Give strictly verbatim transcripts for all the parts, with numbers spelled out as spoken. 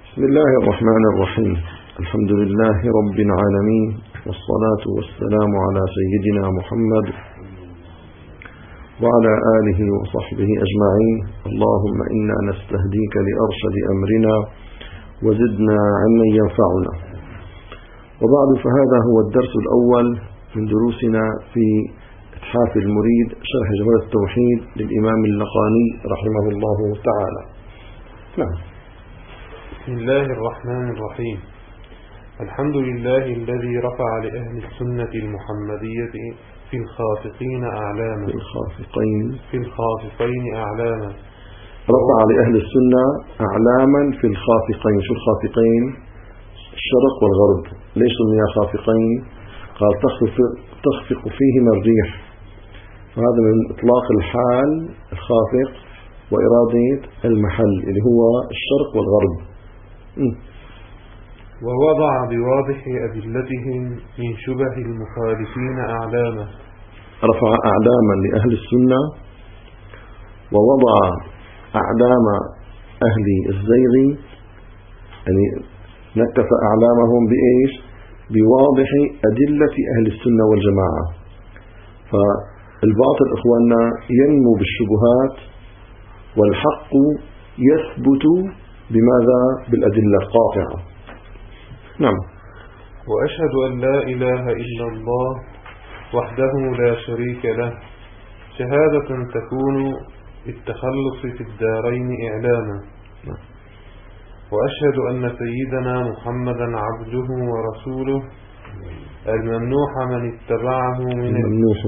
بسم الله الرحمن الرحيم. الحمد لله رب العالمين، والصلاة والسلام على سيدنا محمد وعلى آله وصحبه أجمعين. اللهم إنا نستهديك لأرشد أمرنا وزدنا علما ينفعنا. وبعد، فهذا هو الدرس الأول من دروسنا في إتحاف المريد شرح جوهرة التوحيد للإمام اللقاني رحمه الله تعالى. نعم. بسم الله الرحمن الرحيم. الحمد لله الذي رفع لأهل السنة المحمدية في الخافقين أعلاما في الخافقين في الخافقين أعلاما رفع لأهل السنة أعلاما في الخافقين. شو الخافقين؟ الشرق والغرب. ليش سميها خافقين؟ قال تخفق, تخفق فيهما الريح، فهذا من إطلاق الحال الخافق وإرادة المحل اللي هو الشرق والغرب. م. ووضع بواضح أدلتهم من شبه المخالفين أعلاما. رفع أعلاما لأهل السنة، ووضع أعلام أهل الزيغ، يعني نكف أعلامهم بإيش؟ بواضح أدلة أهل السنة والجماعة. فالباطل إخواننا ينمو بالشبهات، والحق يثبت بماذا؟ بالأدلة القاطعة. نعم. وأشهد أن لا إله إلا الله وحده لا شريك له، شهادة تكون بالتخلص في الدارين إعلاما. نعم. وأشهد أن سيدنا محمدا عبده ورسوله الممنوح من اتبعه من الممنوح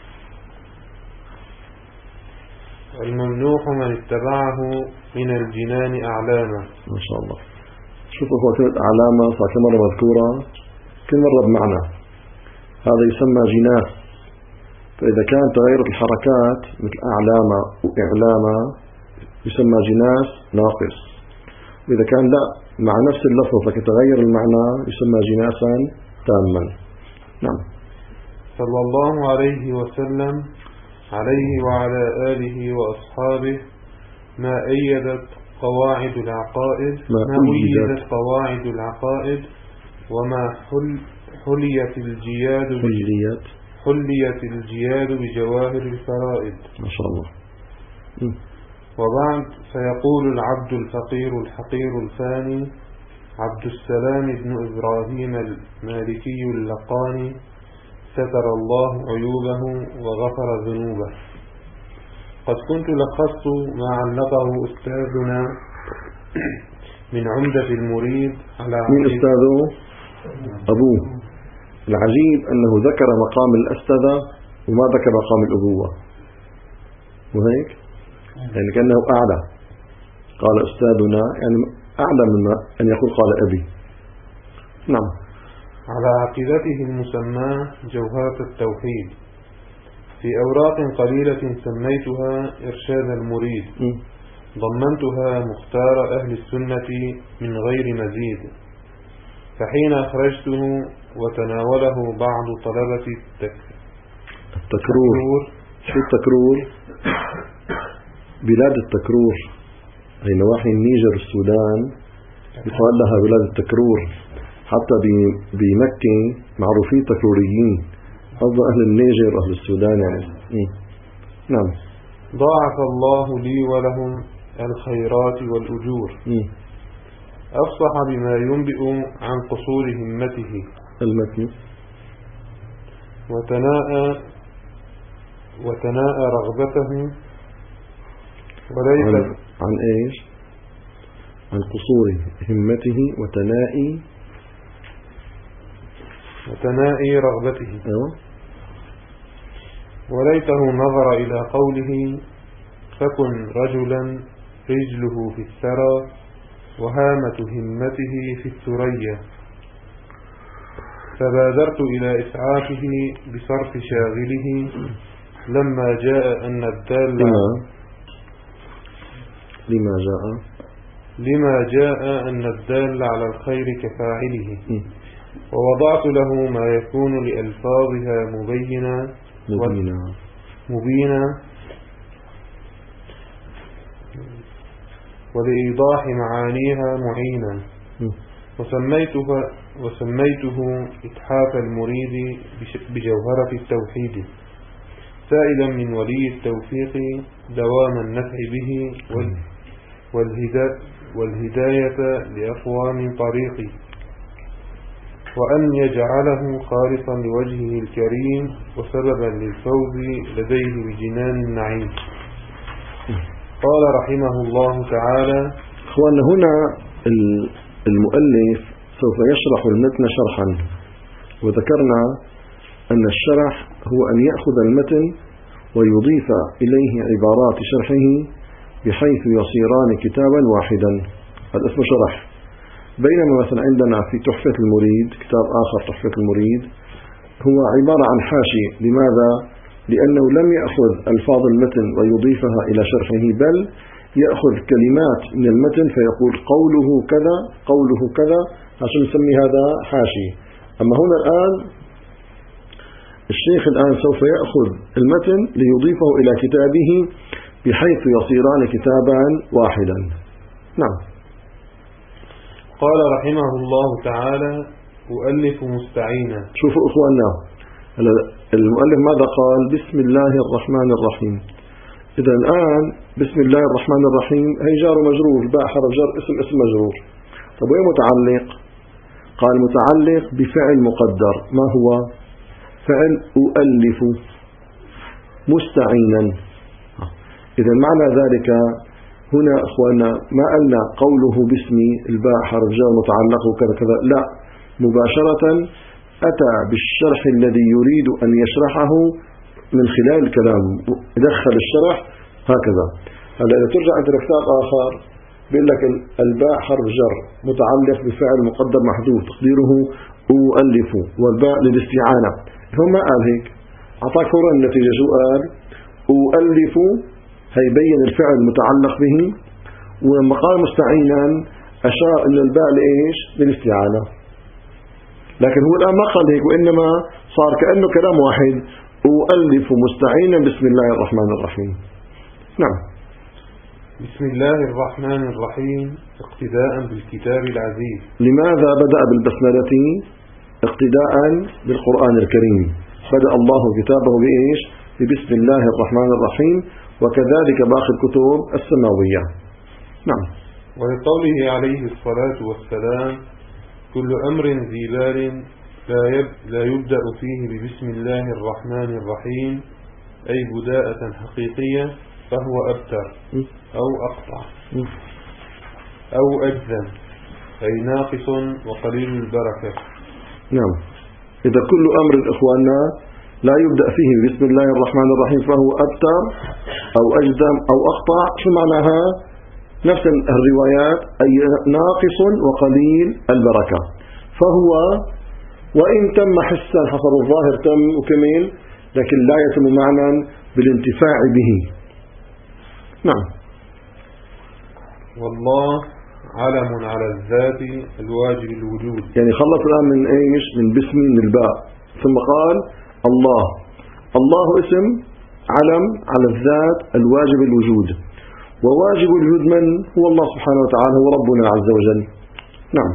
الممنوح من اتبعه من الجنان أعلاما. ما شاء الله. شوفوا هو كلمة أعلامة صار كل مرة مذكورة، كل مرة بمعنى. هذا يسمى جناس. فإذا كانت تغيرت الحركات مثل أعلامة وإعلامة يسمى جناس ناقص، وإذا كان لا مع نفس اللفظ لكن تغير المعنى يسمى جناسا تاما. نعم. صلى الله عليه وسلم عليه وعلى آله وأصحابه ما أيدت قواعد العقائد ما أيدت قواعد العقائد وما حل حليت الجياد حليت حليت الجياد بجواهر الفرائد. ما شاء الله. م. وبعد، فيقول العبد الفقير الحقير الفاني عبد السلام بن إبراهيم المالكي اللقاني ستر الله عيوبه وغفر ذنوبه. قد كنت لخصت ما علقه أستاذنا من عمدة المريد على من أستاذه؟ أبوه. العجيب أنه ذكر مقام الأستاذة وما ذكر مقام الأبوة، وهيك يعني كأنه أعلى. قال أستاذنا يعني أعلى مما أن يقول قال أبي. نعم. على عقيدته المسماة جوهرة التوحيد، في أوراق قليلة سميتها إرشاد المريد، م. ضمنتها مختار أهل السنة من غير مزيد. فحين أخرجته وتناوله بعض طلبة التك... التكرور. شو التكرور؟ بلاد التكرور، أي نواحي النيجر والسودان يقال لها بلاد التكرور. حتى بمكة معروفين تكروريين، قصد أهل النيجر وأهل السودان يعني. م. نعم. ضاعف الله لي ولهم الخيرات والأجور. م. أفصح بما ينبئ عن قصور همته المتن. وتناءى وتناءى رغبته وليس عن, عن إيش؟ عن قصور همته وتنائي وتنائي رغبته. أيوة. وليته نظر إلى قوله فكن رجلا رجله في الثرى وهامة همته في الثريا، فبادرت إلى إسعافه بصرف شاغله لما جاء أن الدال لما لما جاء لما جاء أن الدال على الخير كفاعله. م. ووضعت له ما يكون لألفاظها مبينا مبينا مبينا ولإيضاح معانيها معينا. وسميتها وسميته إتحاف المريد بجوهرة التوحيد، سائلا من ولي التوفيق دوام النفع به والهداية لأقوام طريقي، وأن يجعله خالصا لوجهه الكريم وسببا للفوز لديه بجنان النعيم. قال رحمه الله تعالى: أخوانا، هنا المؤلف سوف يشرح المتن شرحا، وذكرنا أن الشرح هو أن يأخذ المتن ويضيف إليه عبارات شرحه بحيث يصيران كتابا واحدا. هذا اسمه شرح. بينما مثلا عندنا في تحفة المريد كتاب آخر، تحفة المريد، هو عبارة عن حاشية. لماذا؟ لأنه لم يأخذ ألفاظ المتن ويضيفها إلى شرحه، بل يأخذ كلمات من المتن فيقول قوله كذا قوله كذا، عشان نسمي هذا حاشية. أما هنا الآن الشيخ الآن سوف يأخذ المتن ليضيفه إلى كتابه بحيث يصيران كتابا واحدا. نعم. قال رحمه الله تعالى: أؤلف مستعينا. شوفوا إخواننا، المؤلف ماذا قال؟ بسم الله الرحمن الرحيم. إذا الآن بسم الله الرحمن الرحيم هي جار ومجرور، باء حرف جر، اسم اسم مجرور. طب وين متعلق؟ قال متعلق بفعل مقدر. ما هو؟ فعل أؤلف مستعينا. إذا معنى ذلك هنا أخوانا ما قلنا قوله باسمي الباء حرف جر متعلق وكذا كذا، لا، مباشرة أتى بالشرح الذي يريد أن يشرحه من خلال الكلام، دخل الشرح هكذا. هلا إذا ترجع عند كتاب آخر بيقول لك الباء حرف جر متعلق بفعل مقدر محذوف تقديره أؤلف، والباء للاستعانة. هم ما قال هيك، أعطاك فورا النتيجة. شو قال؟ أؤلف هيبين الفعل متعلق به، ولما قال مستعينا أشار أن الباء لإيش؟ للاستعانة. لكن هو الآن ما قال هيك، وإنما صار كأنه كلام واحد: أؤلف مستعينا بسم الله الرحمن الرحيم. نعم. بسم الله الرحمن الرحيم اقتداء بالكتاب العزيز. لماذا بدأ بالبسملة؟ اقتداء بالقرآن الكريم. بدأ الله كتابه بإيش؟ ببسم الله الرحمن الرحيم، وكذلك باقي الكتب السماوية. نعم. ولقوله عليه الصلاة والسلام: كل أمر ذي بال لا, يب لا يبدأ فيه ببسم الله الرحمن الرحيم، أي بداءة حقيقية، فهو أبتر أو أقطع أو أجذم، أي ناقص وقليل البركة. نعم. إذا كل أمر إخواننا لا يبدأ فيه بسم الله الرحمن الرحيم فهو أبتر أو أجذم أو أقطع. شو معناها؟ نفس الروايات، أي ناقص وقليل البركة. فهو وإن تم حسا حصر الظاهر تم وكمل، لكن لا يتم معنى بالانتفاع به. نعم. والله علم على الذات الواجب الوجود. يعني خلص الآن من إيش؟ من بسم من الباء، ثم قال الله. الله اسم علم على الذات الواجب الوجود، وواجب الوجود من هو؟ الله سبحانه وتعالى، هو ربنا عز وجل. نعم.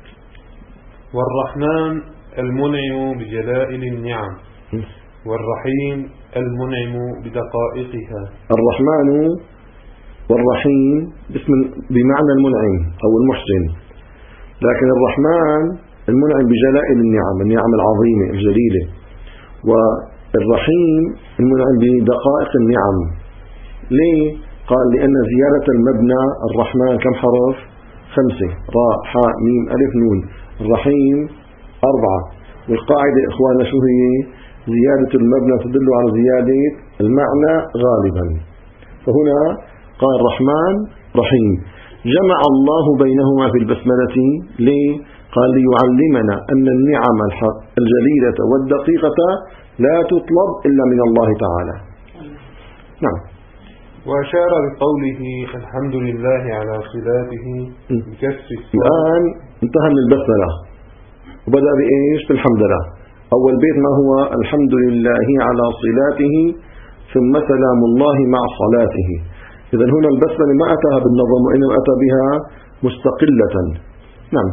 والرحمن المنعم بجلائل النعم، والرحيم المنعم بدقائقها. الرحمن والرحيم باسم بمعنى المنعم أو المحسن، لكن الرحمن المنعم بجلائل النعم، النعم العظيمة الجليلة، والرحيم المنعم بدقائق النعم. ليه؟ قال لأن زيادة المبنى الرحمن كم حرف؟ خمسة: راء حاء ميم ألف نون. الرحيم أربعة. والقاعدة إخواننا شو هي؟ زيادة المبنى تدل على زيادة المعنى غالبا. فهنا قال الرحمن رحيم، جمع الله بينهما في البسملة. ليه؟ قال ليعلمنا أن النعم الجليلة والدقيقة لا تطلب إلا من الله تعالى. نعم. وأشار بقوله الحمد لله على صلاته بكسر الصاد. الآن انتهى من البسملة وبدأ بإيش؟ بالحمد لله. أول بيت ما هو؟ الحمد لله على صلاته ثم سلام الله مع صلاته. إذن هنا البسملة ما أتاها بالنظم، وإنما أتى بها مستقلة. نعم.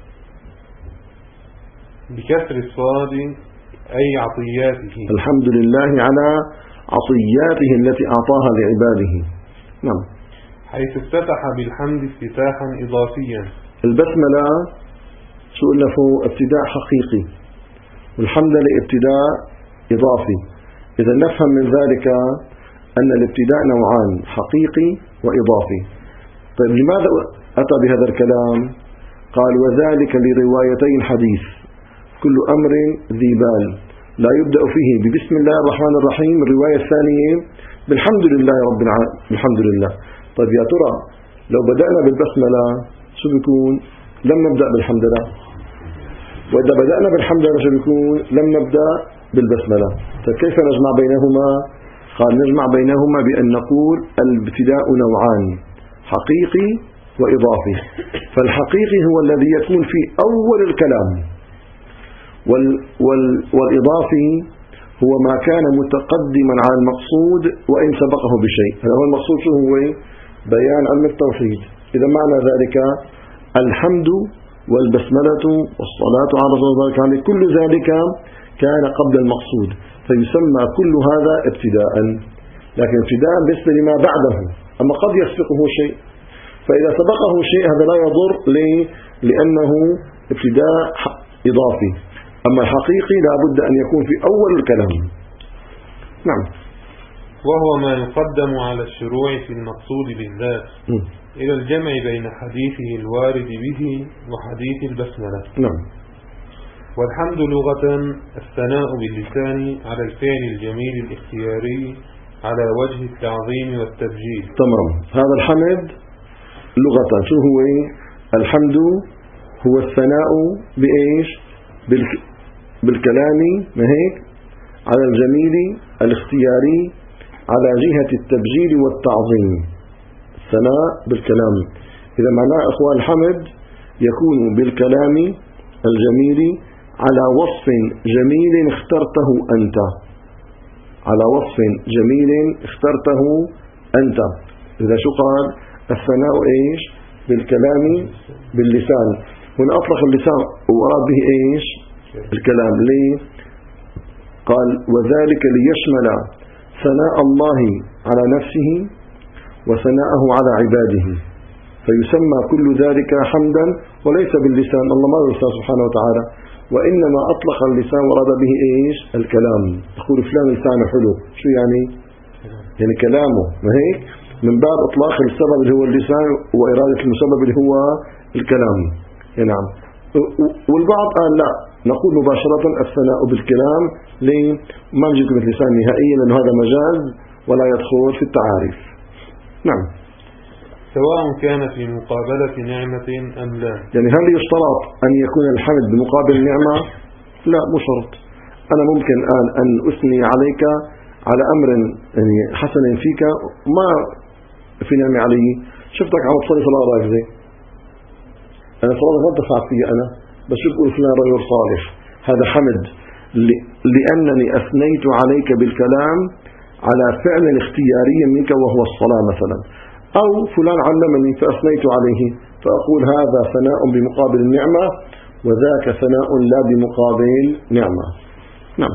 بكسر الصاد أي عطياته. الحمد لله على عطياته التي أعطاها لعباده. نعم. حيث افتتح بالحمد افتتاحا إضافيا. البسملة شو قلنا فوق ابتداء حقيقي، والحمد لله ابتداء إضافي. إذا نفهم من ذلك أن الابتداء نوعان، حقيقي وإضافي. طيب لماذا أتى بهذا الكلام؟ قال وذلك لروايتي الحديث كل أمر ذي بال لا يبدأ فيه ببسم الله الرحمن الرحيم، الرواية الثانية بالحمد لله رب العالمين. الحمد لله. طيب يا ترى لو بدأنا بالبسملة شو بيكون؟ لم نبدأ بالحمد لله. وإذا بدأنا بالحمد لله شو بيكون؟ لم نبدأ بالبسملة. طيب كيف نجمع بينهما؟ قال نجمع بينهما بأن نقول الابتداء نوعان، حقيقي وإضافي. فالحقيقي هو الذي يكون في أول الكلام، وال وال والإضافي هو ما كان متقدما على المقصود وإن سبقه بشيء. هذا هو المقصود. شو هو؟ بيان علم التوحيد. إذا معنى ذلك الحمد والبسملة والصلاة على رسول الله، كل ذلك كان قبل المقصود، فيسمى كل هذا ابتداء. لكن ابتداء بالنسبة لما بعده، أما قد يسبقه شيء، فإذا سبقه شيء هذا لا يضر. ليه؟ لأنه ابتداء إضافي. أما الحقيقي لا بد أن يكون في أول الكلام. نعم. وهو ما يقدم على الشروع في المقصود بالذات م. إلى الجمع بين حديثه الوارد به وحديث البسملة. نعم. والحمد لغة الثناء باللسان على الفعل الجميل الاختياري على وجه التعظيم والتبجيل. تمام. هذا الحمد لغة شو هو؟ الحمد هو الثناء بإيش؟ بالكلام، ما هيك؟ على الجميل الاختياري على جهة التبجيل والتعظيم. الثناء بالكلام. إذا معناه أخوان الحمد يكون بالكلام الجميل على وصف جميل اخترته أنت، على وصف جميل اخترته أنت. إذا شو قال؟ الثناء إيش؟ بالكلام باللسان. هنا أطلق اللسان وأراد به إيش؟ الكلام. ليه؟ قال وذلك ليشمل ثناء الله على نفسه وثناءه على عباده، فيسمى كل ذلك حمدا وليس باللسان. الله ما يرسل سبحانه وتعالى، وإنما أطلق اللسان وراد به إيش؟ الكلام. يقول فلان لسانه حلو، شو يعني؟ يعني كلامه، ما هيك؟ من باب إطلاق السبب اللي هو اللسان وإرادة المسبب اللي هو الكلام. نعم. والبعض قال لا، نقول مباشرة الثناء بالكلام. ليه؟ ما نجيب كلمة لسان نهائيا، لأن هذا مجاز ولا يدخل في التعاريف. نعم. سواء كان في مقابلة نعمة أم لا. يعني هل يشترط أن يكون الحمد بمقابل نعمة؟ لا، مو شرط. أنا ممكن الآن أن أثني عليك على أمر يعني حسن فيك ما في نعمة علي. شفتك عم تصلي صلاة راكزة، أنا صلاة ما دفعت فيها أنا، بس شو بقول فلان رجل صالح، هذا حمد لأنني أثنيت عليك بالكلام على فعل اختياري منك وهو الصلاة مثلا، أو فلان علمني فأثنيت عليه، فأقول هذا ثناء بمقابل النعمة وذاك ثناء لا بمقابل نعمة. نعم.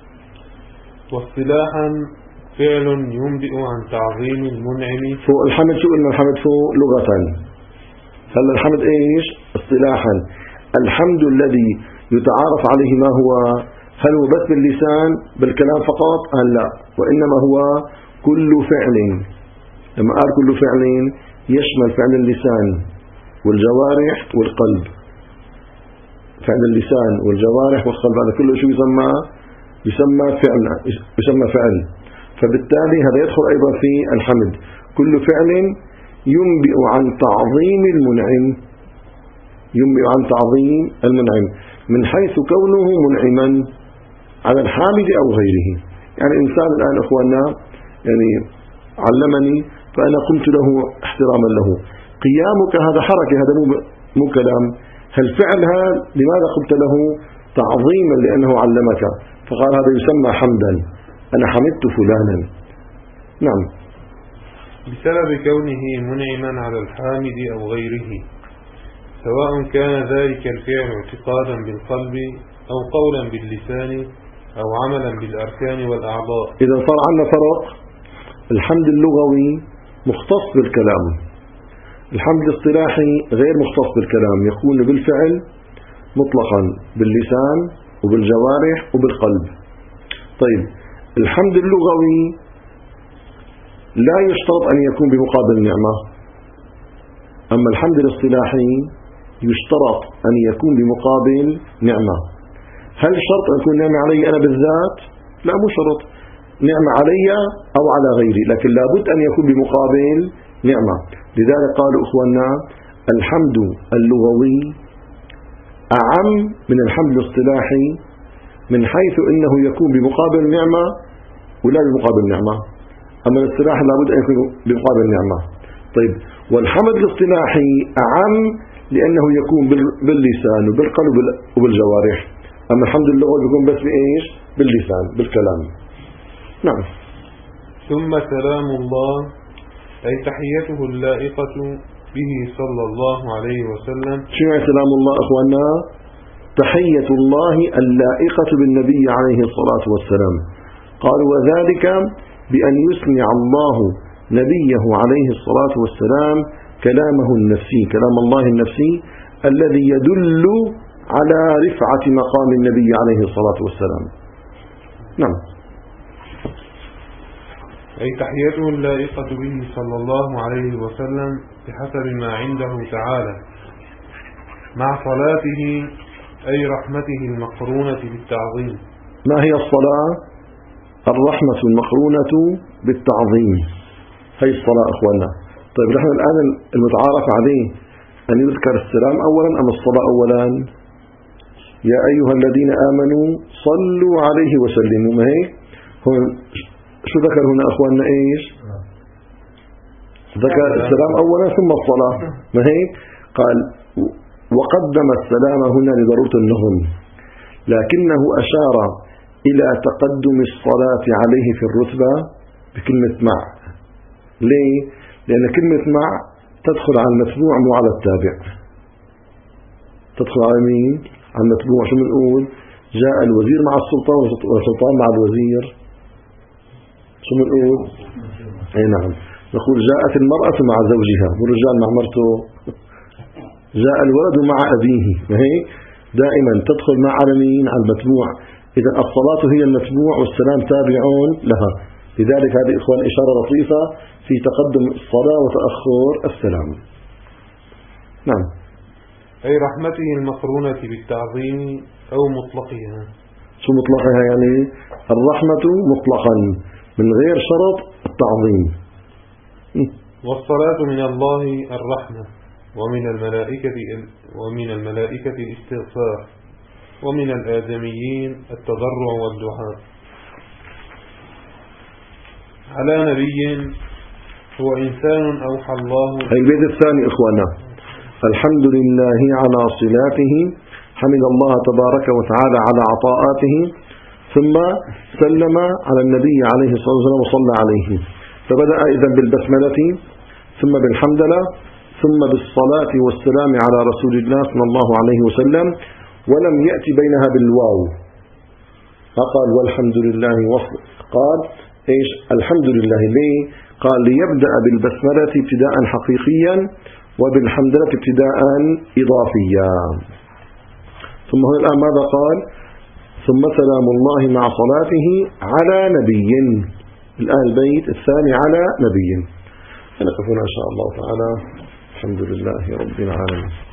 واصطلاحا فعل ينبئ عن تعظيم المنعم. فوق الحمد شو قلنا؟ الحمد فوق لغة. هلا الحمد ايش؟ اصطلاحا الحمد الذي يتعارف عليه ما هو؟ هل هو بس باللسان بالكلام فقط؟ قال لا، وإنما هو كل فعل. لما قال كل فعل يشمل فعل اللسان والجوارح والقلب. فعل اللسان والجوارح والقلب هذا كله شو يسمى؟ يسمى فعل، يسمى فعل. فبالتالي هذا يدخل أيضا في الحمد. كل فعل ينبئ عن تعظيم المنعم، ينبئ عن تعظيم المنعم من حيث كونه منعما على الحامد أو غيره. يعني إنسان الآن أخواننا يعني علمني فأنا قلت له احتراما له، قيامك هذا حركة، هذا مو كلام. هل فعلها لماذا قلت له؟ تعظيما لأنه علمك، فقال هذا يسمى حمدا، أنا حمدت فلانا. نعم. بسبب كونه منعما على الحامد أو غيره، سواء كان ذلك الفعل اعتقادا بالقلب أو قولا باللسان أو عملا بالأركان والأعضاء. إذا صار عندنا فرق، الحمد اللغوي مختص بالكلام، الحمد الاصطلاحي غير مختص بالكلام، يكون بالفعل مطلقا باللسان وبالجوارح وبالقلب. طيب الحمد اللغوي لا يشترط أن يكون بمقابل نعمة، أما الحمد الاصطلاحي يشترط أن يكون بمقابل نعمة. هل شرط أن يكون نعمة علي أنا بالذات؟ لا، مو شرط، نعمة علي أو على غيري، لكن لابد أن يكون بمقابل نعمة. لذلك قالوا إخواننا الحمد اللغوي أعم من الحمد الاصطلاحي من حيث أنه يكون بمقابل نعمة ولا بمقابل نعمة، أما الاصطلاح لابد أن يكون بمقابل نعمة. طيب والحمد الاصطلاحي أعم لأنه يكون باللسان وبالقلب وبالجوارح، أما الحمد اللغوي يكون بس بإيش؟ باللسان بالكلام. نعم. ثم سلام الله أي تحيته اللائقة به صلى الله عليه وسلم. شنو سلام الله أخواننا؟ تحية الله اللائقة بالنبي عليه الصلاة والسلام. قالوا وذلك بأن يسمع الله نبيه عليه الصلاة والسلام كلامه النفسي، كلام الله النفسي الذي يدل على رفعة مقام النبي عليه الصلاة والسلام. نعم. أي تحيته اللائقة به صلى الله عليه وسلم بحسب ما عنده تعالى، مع صلاته أي رحمته المقرونة بالتعظيم. ما هي الصلاة؟ الرحمة المقرونة بالتعظيم، هي الصلاة أخوانا. طيب نحن الآن المتعارف عليه أن يذكر السلام أولا أم الصلاة أولا؟ يا أيها الذين آمنوا صلوا عليه وسلموا، ما هيك؟ شو ذكر هنا أخواننا إيش؟ ذكر السلام أولا ثم الصلاة، ما هيك؟ قال وقدم السلام هنا لضرورة النظم، لكنه أشار إلى تقدم الصلاة عليه في الرتبة بكلمة مع. ليه؟ لأن كلمة مع تدخل على المتبوع مو على التابع. تدخل على مين؟ على المتبوع. شو بنقول؟ جاء الوزير مع السلطان والسلطان مع الوزير. شو بنقول؟ اي نعم، نقول جاءت المرأة مع زوجها والرجال مع مرته. جاء الولد مع أبيه، ما هيك؟ دائما تدخل مع على مين؟ على المتبوع. إذا الصلاة هي المتبوع والسلام تابعون لها. لذلك هذه إخوان إشارة لطيفة في تقدم الصلاة وتأخر السلام. نعم. أي رحمته المقرونة بالتعظيم أو مطلقها. شو مطلقها يعني؟ الرحمة مطلقا من غير شرط التعظيم. والصلاة من الله الرحمة، ومن الملائكة ومن الملائكة الاستغفار، ومن الآدميين التضرع والدعاء، على نبي هو إنسان أوحى الله. البيت الثاني إخوانا، الحمد لله على صلاته، حمد الله تبارك وتعالى على عطاءاته، ثم سلم على النبي عليه الصلاة والسلام وصلى عليه. فبدأ إذن بالبسملة ثم بالحمدلله ثم بالصلاة والسلام على رسول الله صلى الله عليه وسلم، ولم يأتي بينها بالواو، فقال والحمد لله وصل، قال إيش؟ الحمد لله. ليه؟ قال ليبدأ بالبسملة ابتداء حقيقيا وبالحمدلة ابتداء إضافيا. ثم هنا الآن ماذا قال؟ ثم سلام الله مع صلاته على نبي. الآن البيت الثاني على نبي. نقف هنا إن شاء الله تعالى. الحمد لله رب العالمين.